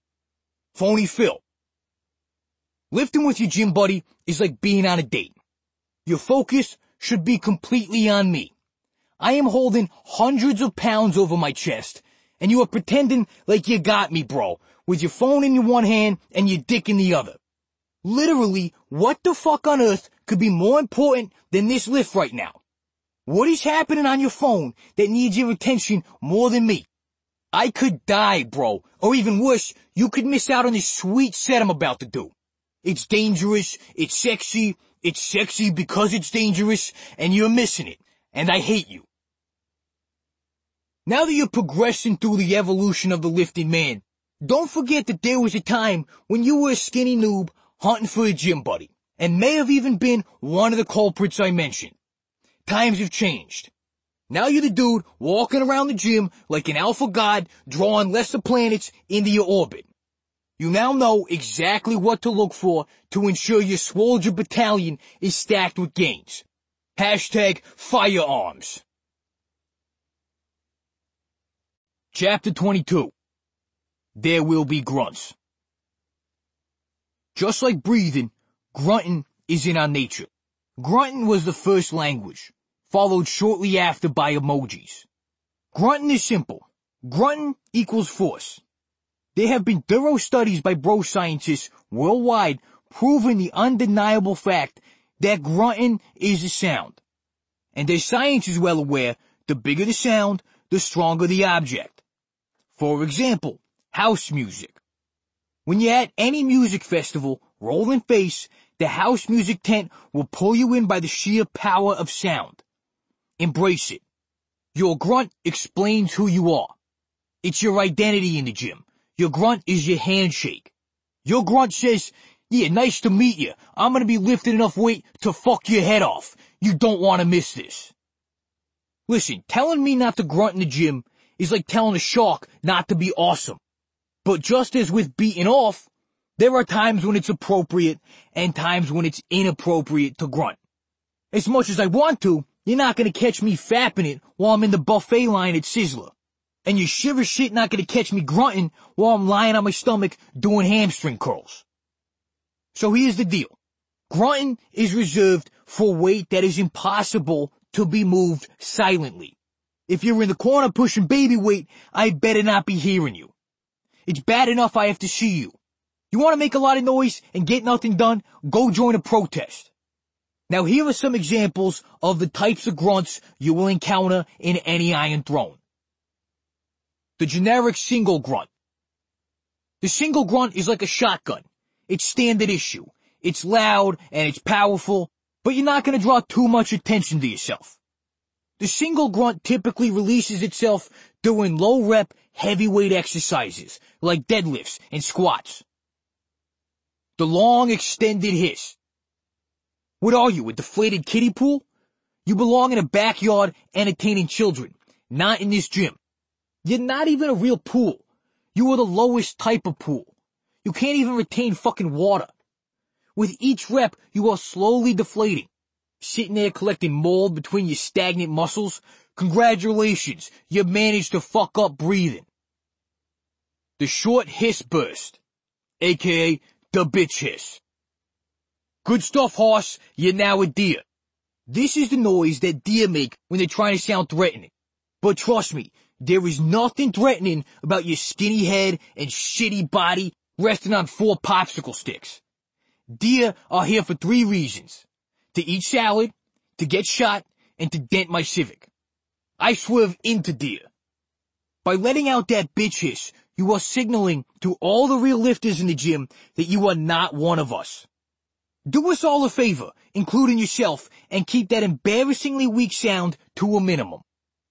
Phony Phil. Lifting with your gym buddy is like being on a date. Your focus should be completely on me. I am holding hundreds of pounds over my chest, and you are pretending like you got me, bro, with your phone in your one hand and your dick in the other. Literally, what the fuck on earth could be more important than this lift right now? What is happening on your phone that needs your attention more than me? I could die, bro, or even worse, you could miss out on this sweet set I'm about to do. It's dangerous, it's sexy, it's sexy because it's dangerous, and you're missing it, and I hate you. Now that you're progressing through the evolution of the lifting man, don't forget that there was a time when you were a skinny noob hunting for a gym buddy, and may have even been one of the culprits I mentioned. Times have changed. Now you're the dude walking around the gym like an alpha god drawing lesser planets into your orbit. You now know exactly what to look for to ensure your Swolger battalion is stacked with gains. Hashtag firearms. Chapter twenty-two. There will be grunts. Just like breathing, grunting is in our nature. Grunting was the first language, followed shortly after by emojis. Grunting is simple. Grunting equals force. There have been thorough studies by bro scientists worldwide proving the undeniable fact that grunting is a sound. And as science is well aware, the bigger the sound, the stronger the object. For example, house music. When you're at any music festival, rolling face, the house music tent will pull you in by the sheer power of sound. Embrace it. Your grunt explains who you are. It's your identity in the gym. Your grunt is your handshake. Your grunt says, yeah, nice to meet you. I'm gonna be lifting enough weight to fuck your head off. You don't want to miss this. Listen, telling me not to grunt in the gym is like telling a shark not to be awesome. But just as with beating off, there are times when it's appropriate and times when it's inappropriate to grunt. As much as I want to, you're not gonna catch me fapping it while I'm in the buffet line at Sizzler. And you shiver shit not gonna catch me grunting while I'm lying on my stomach doing hamstring curls. So here's the deal. Grunting is reserved for weight that is impossible to be moved silently. If you're in the corner pushing baby weight, I better not be hearing you. It's bad enough I have to see you. You want to make a lot of noise and get nothing done? Go join a protest. Now here are some examples of the types of grunts you will encounter in any Iron Throne. The generic single grunt. The single grunt is like a shotgun. It's standard issue. It's loud and it's powerful, but you're not going to draw too much attention to yourself. The single grunt typically releases itself during low-rep, heavyweight exercises, like deadlifts and squats. The long, extended hiss. What are you, a deflated kiddie pool? You belong in a backyard entertaining children, not in this gym. You're not even a real pool. You are the lowest type of pool. You can't even retain fucking water. With each rep, you are slowly deflating. Sitting there collecting mold between your stagnant muscles. Congratulations, you managed to fuck up breathing. The short hiss burst, aka the bitch hiss. Good stuff, horse, you're now a deer. This is the noise that deer make when they're trying to sound threatening. But trust me, there is nothing threatening about your skinny head and shitty body resting on four popsicle sticks. Deer are here for three reasons. To eat salad, to get shot, and to dent my Civic. I swerve into deer. By letting out that bitch hiss, you are signaling to all the real lifters in the gym that you are not one of us. Do us all a favor, including yourself, and keep that embarrassingly weak sound to a minimum.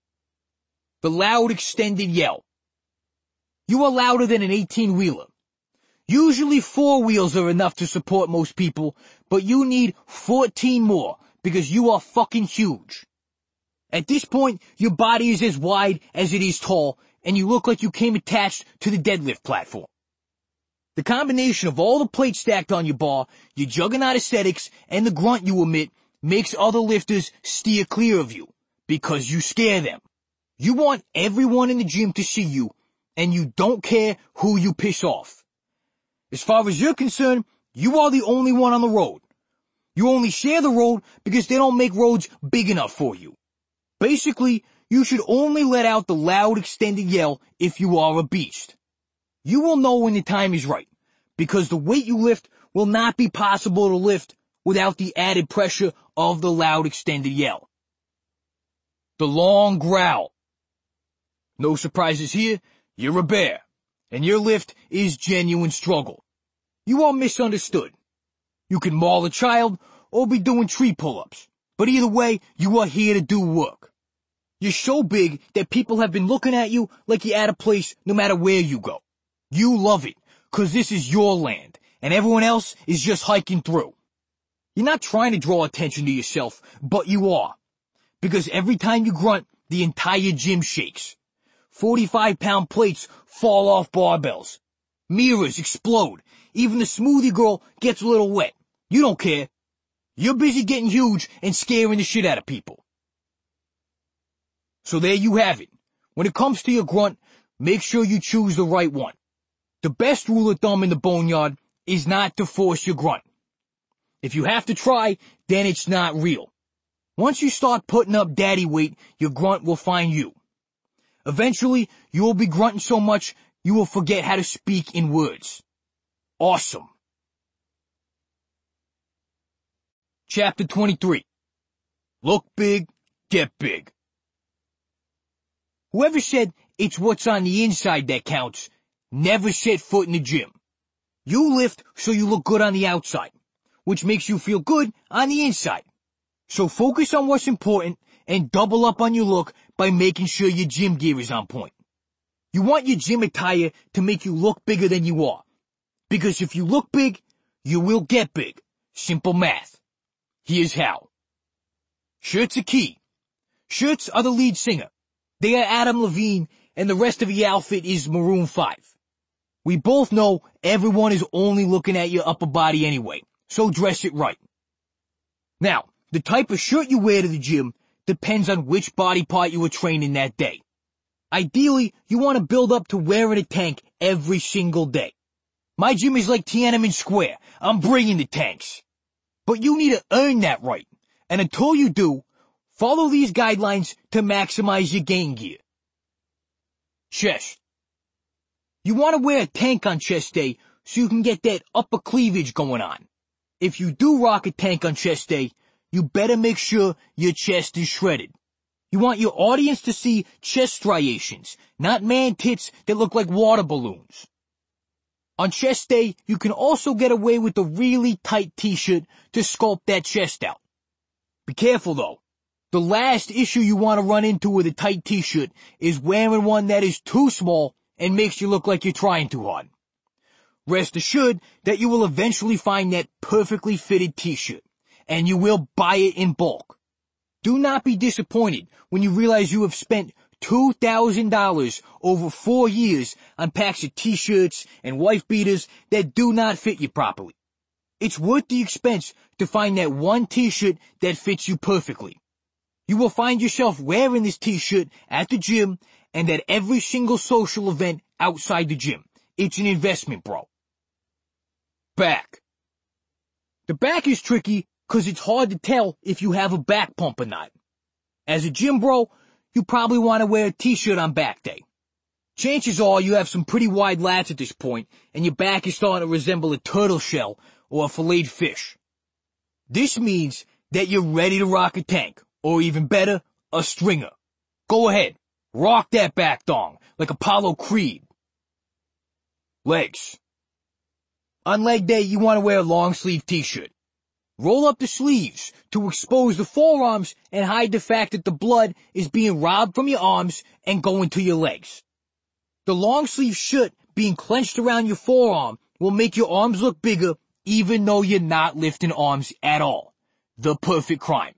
The loud extended yell. You are louder than an eighteen-wheeler. Usually four wheels are enough to support most people, but you need fourteen more because you are fucking huge. At this point, your body is as wide as it is tall, and you look like you came attached to the deadlift platform. The combination of all the plates stacked on your bar, your juggernaut aesthetics, and the grunt you emit makes other lifters steer clear of you, because you scare them. You want everyone in the gym to see you, and you don't care who you piss off. As far as you're concerned, you are the only one on the road. You only share the road because they don't make roads big enough for you. Basically, you should only let out the loud extended yell if you are a beast. You will know when the time is right, because the weight you lift will not be possible to lift without the added pressure of the loud extended yell. The long growl. No surprises here, you're a bear, and your lift is genuine struggle. You are misunderstood. You can maul a child or be doing tree pull-ups, but either way, you are here to do work. You're so big that people have been looking at you like you're at a place no matter where you go. You love it, cause this is your land, and everyone else is just hiking through. You're not trying to draw attention to yourself, but you are. Because every time you grunt, the entire gym shakes. forty-five pound plates fall off barbells. Mirrors explode. Even the smoothie girl gets a little wet. You don't care. You're busy getting huge and scaring the shit out of people. So there you have it. When it comes to your grunt, make sure you choose the right one. The best rule of thumb in the boneyard is not to force your grunt. If you have to try, then it's not real. Once you start putting up daddy weight, your grunt will find you. Eventually, you will be grunting so much, you will forget how to speak in words. Awesome. Chapter twenty-three. Look big, get big. Whoever said it's what's on the inside that counts never set foot in the gym. You lift so you look good on the outside, which makes you feel good on the inside. So focus on what's important and double up on your look by making sure your gym gear is on point. You want your gym attire to make you look bigger than you are. Because if you look big, you will get big. Simple math. Here's how. Shirts are key. Shirts are the lead singer. They are Adam Levine, and the rest of the outfit is Maroon five. We both know everyone is only looking at your upper body anyway, so dress it right. Now, the type of shirt you wear to the gym depends on which body part you were training that day. Ideally, you want to build up to wearing a tank every single day. My gym is like Tiananmen Square. I'm bringing the tanks. But you need to earn that right. And until you do, follow these guidelines to maximize your gain gear. Chest. You want to wear a tank on chest day so you can get that upper cleavage going on. If you do rock a tank on chest day, you better make sure your chest is shredded. You want your audience to see chest striations, not man tits that look like water balloons. On chest day, you can also get away with a really tight t-shirt to sculpt that chest out. Be careful though. The last issue you want to run into with a tight t-shirt is wearing one that is too small and makes you look like you're trying too hard. Rest assured that you will eventually find that perfectly fitted t-shirt, and you will buy it in bulk. Do not be disappointed when you realize you have spent two thousand dollars over four years on packs of t-shirts and wife beaters that do not fit you properly. It's worth the expense to find that one t-shirt that fits you perfectly. You will find yourself wearing this t-shirt at the gym and at every single social event outside the gym. It's an investment, bro. Back. The back is tricky because it's hard to tell if you have a back pump or not. As a gym bro, you probably want to wear a t-shirt on back day. Chances are you have some pretty wide lats at this point, and your back is starting to resemble a turtle shell or a filleted fish. This means that you're ready to rock a tank, or even better, a stringer. Go ahead, rock that back thong like Apollo Creed. Legs. On leg day, you want to wear a long sleeve t-shirt. Roll up the sleeves to expose the forearms and hide the fact that the blood is being robbed from your arms and going to your legs. The long sleeve shirt being clenched around your forearm will make your arms look bigger even though you're not lifting arms at all. The perfect crime.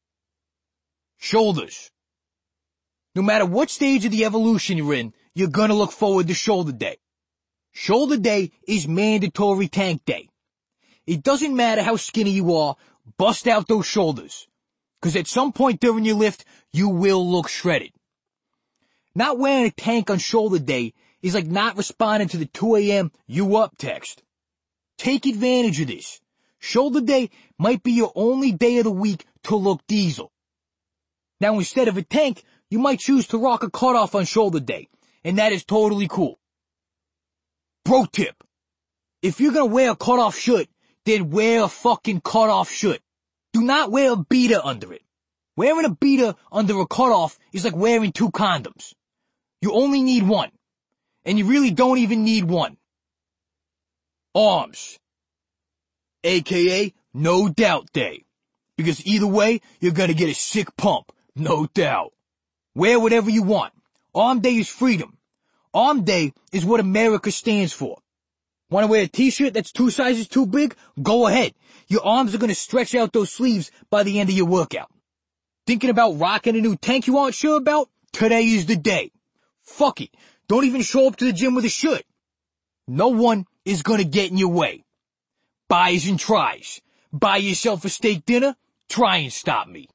Shoulders. No matter what stage of the evolution you're in, you're gonna look forward to shoulder day. Shoulder day is mandatory tank day. It doesn't matter how skinny you are, bust out those shoulders. Cause at some point during your lift, you will look shredded. Not wearing a tank on shoulder day is like not responding to the two a.m. you up text. Take advantage of this. shoulder day might be your only day of the week to look diesel. Now instead of a tank, you might choose to rock a cutoff on shoulder day, and that is totally cool. Pro tip. If you're gonna wear a cutoff shirt, then wear a fucking cutoff shirt. Do not wear a beater under it. Wearing a beater under a cutoff is like wearing two condoms. You only need one. And you really don't even need one. Arms. A K A no doubt day. Because either way, you're gonna get a sick pump. No doubt. Wear whatever you want. Arm day is freedom. Arm day is what America stands for. Want to wear a t-shirt that's two sizes too big? Go ahead. Your arms are going to stretch out those sleeves by the end of your workout. Thinking about rocking a new tank you aren't sure about? Today is the day. Fuck it. Don't even show up to the gym with a shirt. No one is going to get in your way. Buys and tries. Buy yourself a steak dinner? Try and stop me.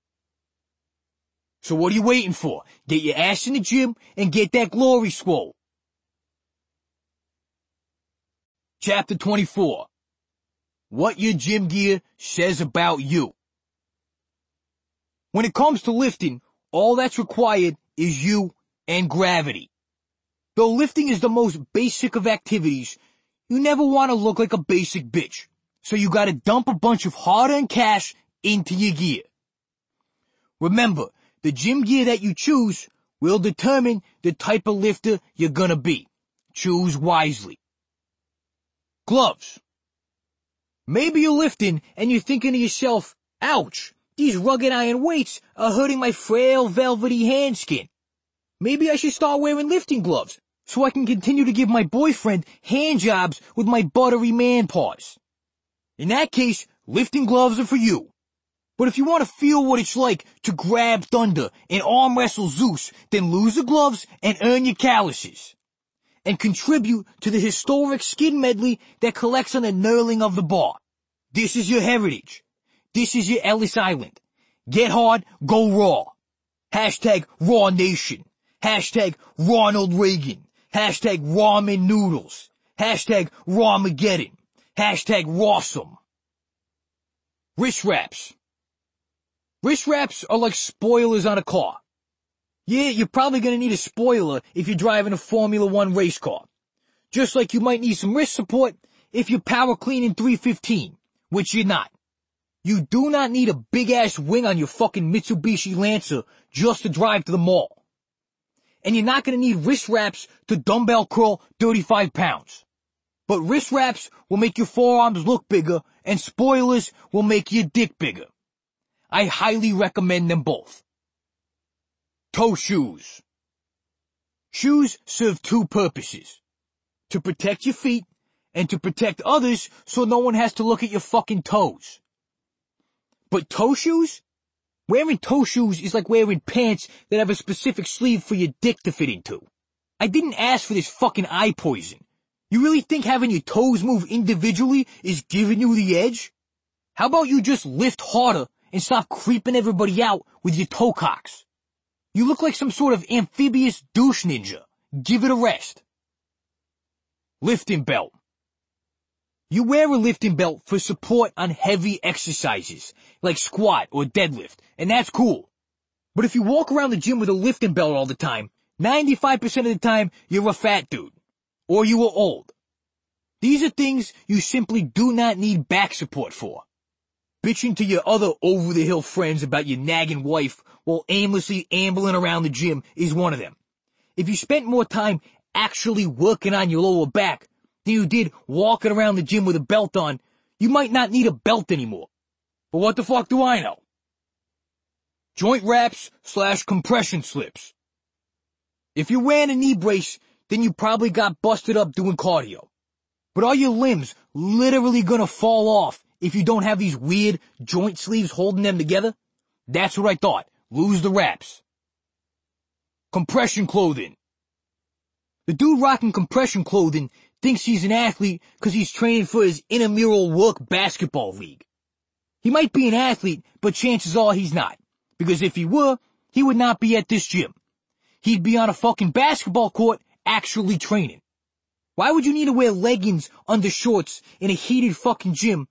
So what are you waiting for? Get your ass in the gym and get that glory swole. Chapter twenty-four. What your gym gear says about you. When it comes to lifting, all that's required is you and gravity. Though lifting is the most basic of activities, you never want to look like a basic bitch. So you gotta dump a bunch of hard-earned cash into your gear. Remember, the gym gear that you choose will determine the type of lifter you're gonna be. Choose wisely. Gloves. Maybe you're lifting and you're thinking to yourself, ouch, these rugged iron weights are hurting my frail velvety hand skin. Maybe I should start wearing lifting gloves so I can continue to give my boyfriend hand jobs with my buttery man paws. In that case, lifting gloves are for you. But if you want to feel what it's like to grab thunder and arm wrestle Zeus, then lose the gloves and earn your calluses. And contribute to the historic skin medley that collects on the knurling of the bar. This is your heritage. This is your Ellis Island. Get hard, go raw. Hashtag Raw Nation. Hashtag Ronald Reagan. Hashtag Ramen Noodles. Hashtag Rawmageddon. Hashtag Rawsome. Wrist wraps. Wrist wraps are like spoilers on a car. Yeah, you're probably gonna need a spoiler if you're driving a Formula One race car. Just like you might need some wrist support if you're power cleaning three fifteen, which you're not. You do not need a big-ass wing on your fucking Mitsubishi Lancer just to drive to the mall. And you're not gonna need wrist wraps to dumbbell curl thirty-five pounds. But wrist wraps will make your forearms look bigger, and spoilers will make your dick bigger. I highly recommend them both. Toe shoes. Shoes serve two purposes. To protect your feet, and to protect others so no one has to look at your fucking toes. But toe shoes? Wearing toe shoes is like wearing pants that have a specific sleeve for your dick to fit into. I didn't ask for this fucking eye poison. You really think having your toes move individually is giving you the edge? How about you just lift harder and stop creeping everybody out with your toe cocks? You look like some sort of amphibious douche ninja. Give it a rest. Lifting belt. You wear a lifting belt for support on heavy exercises, like squat or deadlift, and that's cool. But if you walk around the gym with a lifting belt all the time, ninety-five percent of the time you're a fat dude. Or you are old. These are things you simply do not need back support for. Bitching to your other over-the-hill friends about your nagging wife while aimlessly ambling around the gym is one of them. If you spent more time actually working on your lower back than you did walking around the gym with a belt on, you might not need a belt anymore. But what the fuck do I know? Joint wraps slash compression slips. If you're wearing a knee brace, then you probably got busted up doing cardio. But are your limbs literally gonna fall off if you don't have these weird joint sleeves holding them together? That's what I thought. Lose the wraps. Compression clothing. The dude rocking compression clothing thinks he's an athlete because he's training for his intramural work basketball league. He might be an athlete, but chances are he's not. Because if he were, he would not be at this gym. He'd be on a fucking basketball court actually training. Why would you need to wear leggings under shorts in a heated fucking gym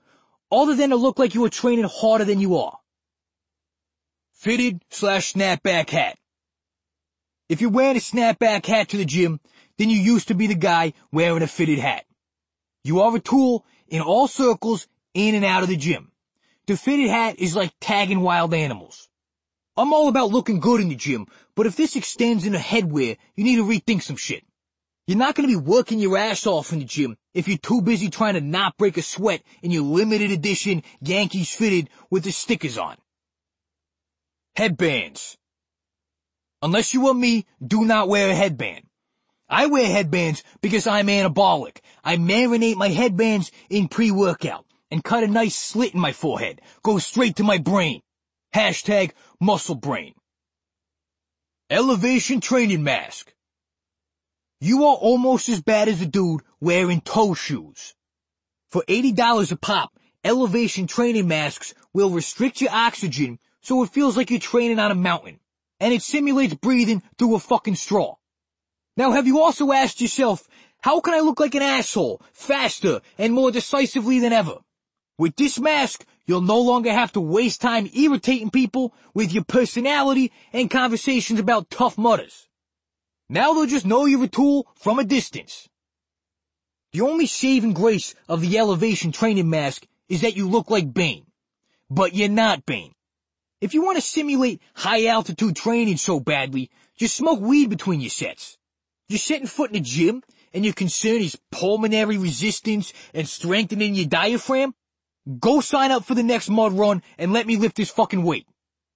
other than to look like you are training harder than you are. Fitted slash snapback hat. If you're wearing a snapback hat to the gym, then you used to be the guy wearing a fitted hat. You are a tool in all circles in and out of the gym. The fitted hat is like tagging wild animals. I'm all about looking good in the gym, but if this extends into headwear, you need to rethink some shit. You're not going to be working your ass off in the gym if you're too busy trying to not break a sweat in your limited edition Yankees fitted with the stickers on. Headbands. Unless you are me, do not wear a headband. I wear headbands because I'm anabolic. I marinate my headbands in pre-workout and cut a nice slit in my forehead. Go straight to my brain. Hashtag muscle brain. Elevation training mask. You are almost as bad as a dude wearing toe shoes. For eighty dollars a pop, elevation training masks will restrict your oxygen so it feels like you're training on a mountain, and it simulates breathing through a fucking straw. Now, have you also asked yourself, how can I look like an asshole faster and more decisively than ever? With this mask, you'll no longer have to waste time irritating people with your personality and conversations about Tough Mudders. Now they'll just know you're a tool from a distance. The only saving grace of the elevation training mask is that you look like Bane. But you're not Bane. If you want to simulate high-altitude training so badly, just smoke weed between your sets. You're setting foot in the gym, and your concern is pulmonary resistance and strengthening your diaphragm? Go sign up for the next mud run and let me lift this fucking weight.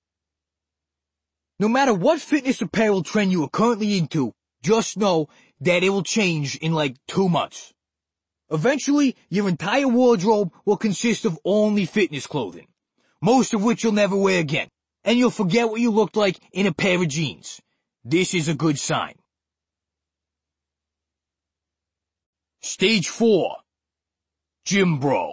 No matter what fitness apparel trend you are currently into, just know that it will change in like two months. Eventually, your entire wardrobe will consist of only fitness clothing, most of which you'll never wear again, and you'll forget what you looked like in a pair of jeans. This is a good sign. Stage four. Gym Bro.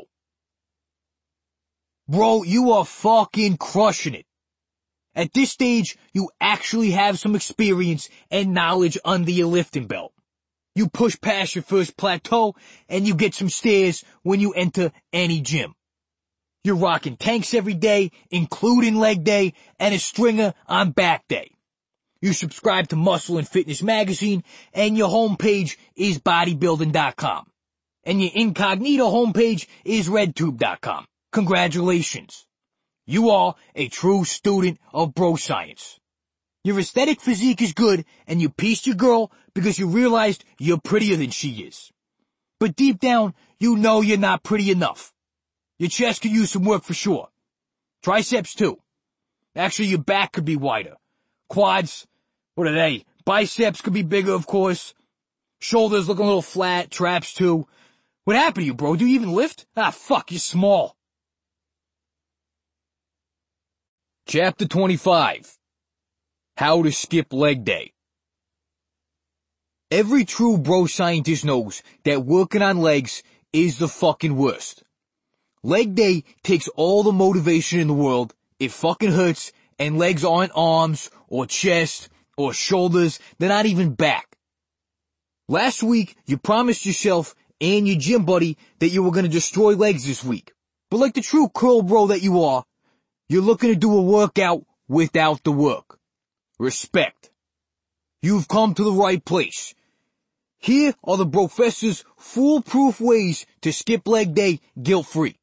Bro, you are fucking crushing it. At this stage, you actually have some experience and knowledge under your lifting belt. You push past your first plateau, and you get some stares when you enter any gym. You're rocking tanks every day, including leg day, and a stringer on back day. You subscribe to Muscle and Fitness magazine, and your homepage is bodybuilding dot com. And your incognito homepage is redtube dot com. Congratulations. You are a true student of bro science. Your aesthetic physique is good, and you pieced your girl because you realized you're prettier than she is. But deep down, you know you're not pretty enough. Your chest could use some work for sure. Triceps too. Actually, your back could be wider. Quads, what are they? Biceps could be bigger, of course. Shoulders look a little flat, traps too. What happened to you, bro? Do you even lift? Ah, fuck, you're small. Chapter twenty-five. How to skip leg day. Every true bro scientist knows that working on legs is the fucking worst. Leg day takes all the motivation in the world, it fucking hurts, and legs aren't arms, or chest, or shoulders, they're not even back. Last week, you promised yourself and your gym buddy that you were gonna destroy legs this week. But like the true curl bro that you are, you're looking to do a workout without the work. Respect. You've come to the right place. Here are the professor's foolproof ways to skip leg day guilt-free.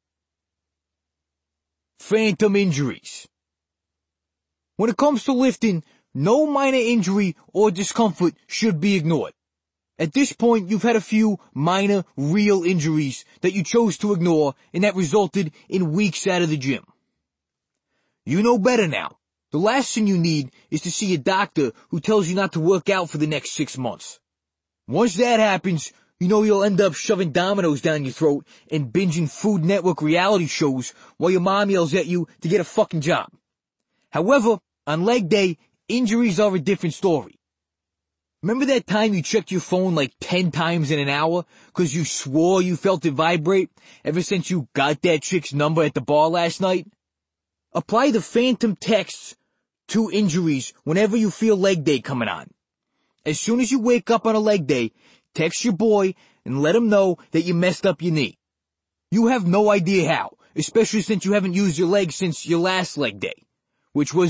Phantom injuries. When it comes to lifting, no minor injury or discomfort should be ignored. At this point, you've had a few minor, real injuries that you chose to ignore and that resulted in weeks out of the gym. You know better now. The last thing you need is to see a doctor who tells you not to work out for the next six months. Once that happens, you know you'll end up shoving Dominoes down your throat and binging Food Network reality shows while your mom yells at you to get a fucking job. However, on leg day, injuries are a different story. Remember that time you checked your phone like ten times in an hour because you swore you felt it vibrate ever since you got that chick's number at the bar last night? Apply the phantom texts to injuries whenever you feel leg day coming on. As soon as you wake up on a leg day, text your boy and let him know that you messed up your knee. You have no idea how, especially since you haven't used your legs since your last leg day, which was